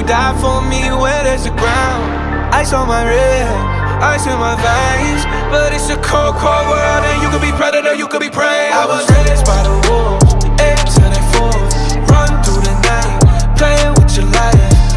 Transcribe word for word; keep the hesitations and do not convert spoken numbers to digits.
die for me where there's the ground. Ice on my wrist, ice in my veins, but it's a cold, cold world, and you could be predator, you could be prey. I was